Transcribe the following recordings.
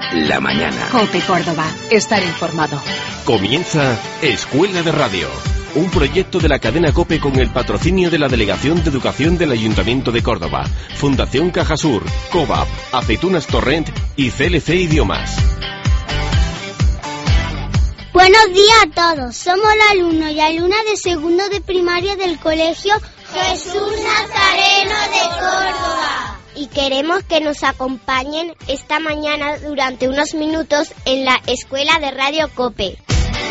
la mañana. COPE Córdoba. Estar informado. Comienza Escuela de Radio, un proyecto de la cadena COPE con el patrocinio de la Delegación de Educación del Ayuntamiento de Córdoba, Fundación Cajasur, COVAP, Aceitunas Torrent y CLC Idiomas. Buenos días a todos, somos los alumnos y alumnas de segundo de primaria del Colegio Jesús Nazareno de Córdoba. Y queremos que nos acompañen esta mañana durante unos minutos en la Escuela de Radio COPE.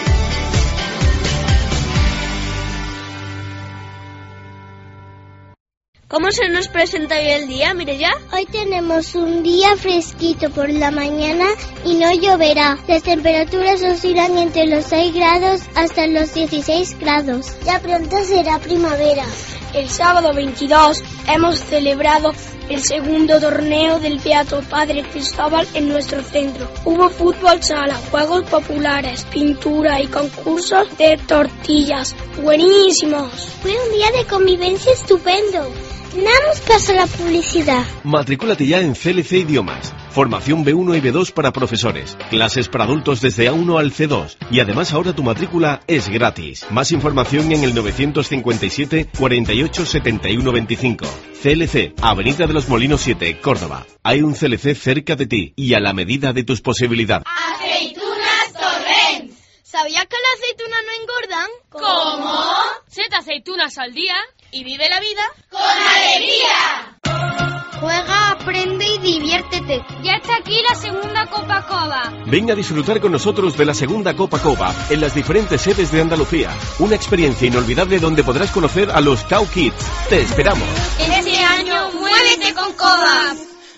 ¿Cómo se nos presenta hoy el día, Mireia? Hoy tenemos un día fresquito por la mañana y no lloverá. Las temperaturas oscilan entre los 6 grados hasta los 16 grados. Ya pronto será primavera. El sábado 22 hemos celebrado el segundo torneo del Beato Padre Cristóbal en nuestro centro. Hubo fútbol sala, juegos populares, pintura y concursos de tortillas. ¡Buenísimos! Fue un día de convivencia estupendo. Damos paso a la publicidad. Matricúlate ya en CLC Idiomas. Formación B1 y B2 para profesores. Clases para adultos desde A1 al C2. Y además ahora tu matrícula es gratis. Más información en el 957 48 71 25. CLC, Avenida de los Molinos 7, Córdoba. Hay un CLC cerca de ti y a la medida de tus posibilidades. ¡Aceitunas Torrent! ¿Sabías que las aceitunas no engordan? ¿Cómo? 7 aceitunas al día y vive la vida ¡con alegría! Juega, aprende y diviértete. Ya está aquí la segunda Copa Cova. Ven a disfrutar con nosotros de la segunda Copa Cova en las diferentes sedes de Andalucía. Una experiencia inolvidable donde podrás conocer a los Cow Kids. ¡Te esperamos! Este año, muévete con Cova.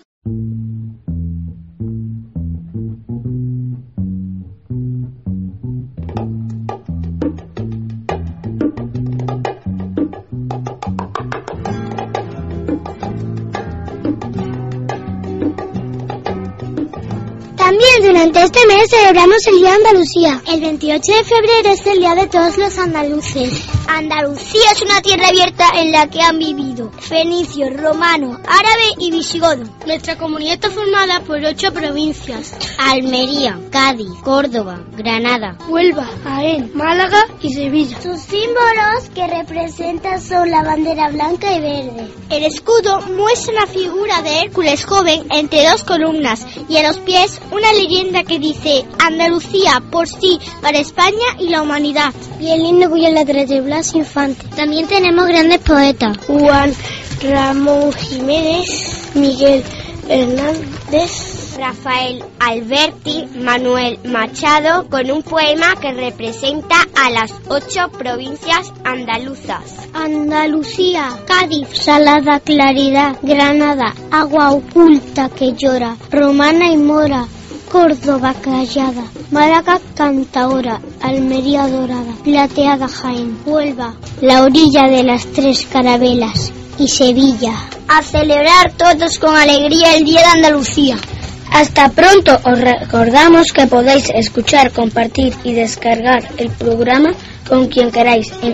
También durante este mes celebramos el Día de Andalucía. El 28 de febrero es el Día de todos los andaluces. Andalucía es una tierra abierta en la que han vivido fenicios, romanos, árabes y visigodos. Nuestra comunidad está formada por 8 provincias: Almería, Cádiz, Córdoba, Granada, Huelva, Jaén, Málaga y Sevilla. Sus símbolos que representan son la bandera blanca y verde. El escudo muestra la figura de Hércules joven entre 2 columnas y a los pies una leyenda que dice: Andalucía por sí, para España y la humanidad. Y el himno cuya letra de Blas Infante. También tenemos grandes poetas: Juan Ramón Jiménez, Miguel Hernández, Rafael Alberti, Manuel Machado, con un poema que representa a las 8 provincias andaluzas. Andalucía, Cádiz, salada claridad, Granada, agua oculta que llora, romana y mora, Córdoba callada, Málaga cantaora, Almería dorada, plateada Jaén, Huelva, la orilla de las 3 carabelas y Sevilla. A celebrar todos con alegría el Día de Andalucía. Hasta pronto. Os recordamos que podéis escuchar, compartir y descargar el programa con quien queráis en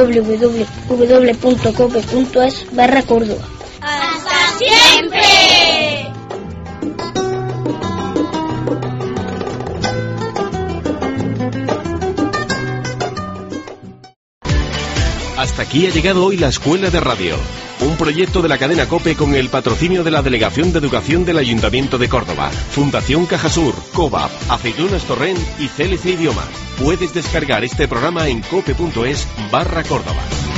www.cope.es/Córdoba. ¡Hasta siempre! Hasta aquí ha llegado hoy la Escuela de Radio, un proyecto de la cadena COPE con el patrocinio de la Delegación de Educación del Ayuntamiento de Córdoba, Fundación Cajasur, COVAP, Aceitunas Torrent y CLC Idiomas. Puedes descargar este programa en cope.es/Córdoba.